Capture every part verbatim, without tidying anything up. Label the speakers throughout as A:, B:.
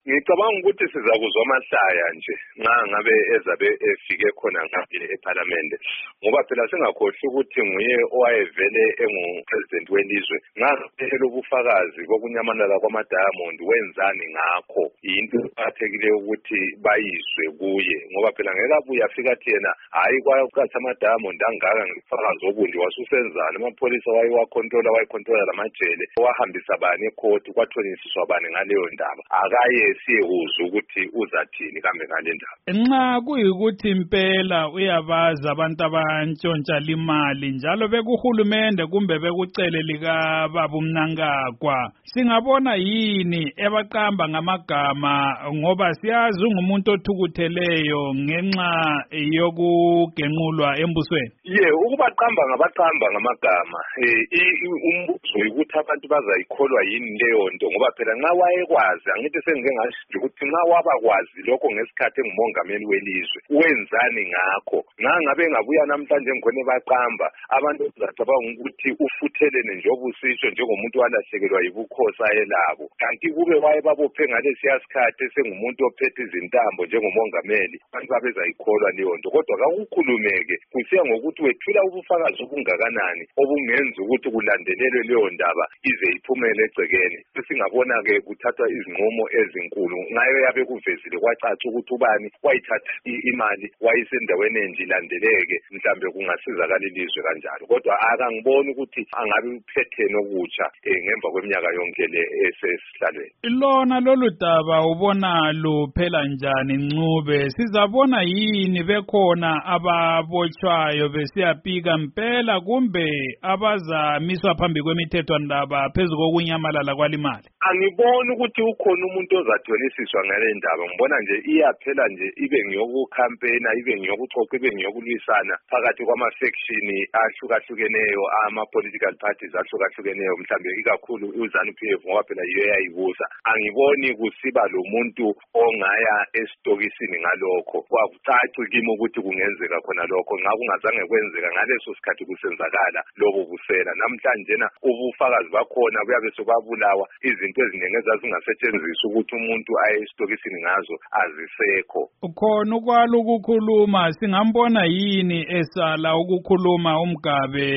A: Ngicabanga ukuthi sizakuzwa amahlaya nje nxa ngabe ezabe efike khona ngaphi eParliament ngoba phela singakhohlwa ukuthi nguye owayevele engupresident welizwe ngaphela ubufakazi bokunyamalala kwama-diamond wenzani ngakho into eqakathekileyo ukuthi bayizwe kuye ngoba phela ngeke abuye afika athi yena hayi kwakuthatha ama-diamond angaka ngifakazi obunje wasusenzani amapholisa wayewakhontrola wayekhontrola lamajele wahambisa bani ekhoti kwathonisiswa bani ngaleyo ndaba akaye siyekuzwa ukuthi uzathini kambe ngale ndaba.
B: Nxa kuyikuthi impela uyabaza abantu abantshontsha imali njalo bekuhulumende kumbe bekucele lika baba uMnangagwa singabona yini ebaqamba ngamagama ngoba siyazi ungumuntu othukutheleyo ngenxa yokugenqulwa embusweni.
A: Ye ukubaqamba ngabaqamba ngamagama eh umbuzo ukuthi abantu bazayikholwa yini leyo nto ngoba phela nxa wayekwazi angithi sengike ngasho ukuthi nxa wabakwazi lokho ngesikhathi engumongameli welizwe wenzani ngakho ngangabe ngabuya namhlanje ngkhona baqamba abantu bazacabanga ukuthi ufuthelene njengoba usisho njengomuntu walahlekelwa yibukhosi ayelabo kanti kube wayebabophe ngalesiya sikhathi sengumuntu ophethe izintambo njengomongameli abantu babezayikholwa leyo nto kodwa kakukhulumeke kusiya ngokuthi wethula ubufakazi obungakanani obungenza ukuthi kulandelelwe leyo ndaba ize iphumele egcekeni singabona-ke kuthathwa izinqumo ezinkulu ngayo yabe kuvezile kwacaca ukuthi ubani wayithatha imali wayisendaweni enje ilandeleke mhlambe kungasizakala ilizwe kanjalo kodwa akangiboni ukuthi angabe uphethene okutsha ngemva kweminyaka yonke le esesihlalweni.
B: Lona lolu daba ubona luphela njani Ncube sizabona yini bekhona ababotshwayo besiyapika mpela kumbe abazamiswa phambi kwemithethwandaba phezu kokunyamalala kwalimali?
A: Angiboni ukuthi ukhona umuntu ozathonisiswa ngale ndaba ngibona nje iyaphela nje ibe ngiyokukhampena ibe ngiyokuxoxa ibe ngiyokulwisana phakathi kwama-faction ahlukahlukeneyo ama-political parties ahlukahlukeneyo mhlambe ikakhulu uZanu P F ngoba phela yiyo eyayibusa. Angiboni kusiba lo muntu ongaya esitokisini ngalokho kwakucaci kimi ukuthi kungenzeka khona lokho nxa kungazange kwenzeka ngaleso sikhathi kusenzakala lobo busela namhlanje na ubufakazi bakhona buyabe sobabulawa izinto eziningi ezazingasetshenziswa ukuthi umuntu aye esitokisini ngazo azisekho.
B: Khona ukwala ukukhuluma singambona yini esala ukukhuluma uMgabe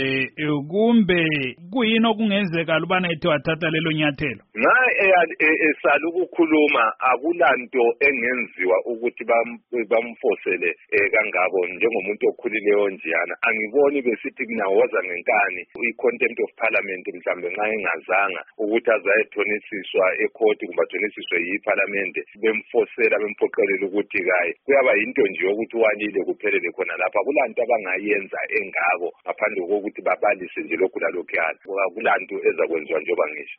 B: kumbe kuyini okungenzeka lubana ethi wathatha lelo nyathelo?
A: Nxa esala ukukhuluma akulanto engenziwa ukuthi bamfosele kangako njengomuntu okhulileyo njeyana. Angiboni besithi kunawoza ngenkani i-contempt of parliament mhlambe nxa engazanga ukuthi azayethonisiswa ekhoti kumbe athonisiswe yi-parliament bemfosela bemphoqelela ukuthi kaye kuyaba yinto nje yokuthi walile kuphelele khona lapha kulanto abangayenza engako ngaphandle kokuthi babalise nje lokhu lalokhuyana akulanto ezakwenziwa njengoba ngisho.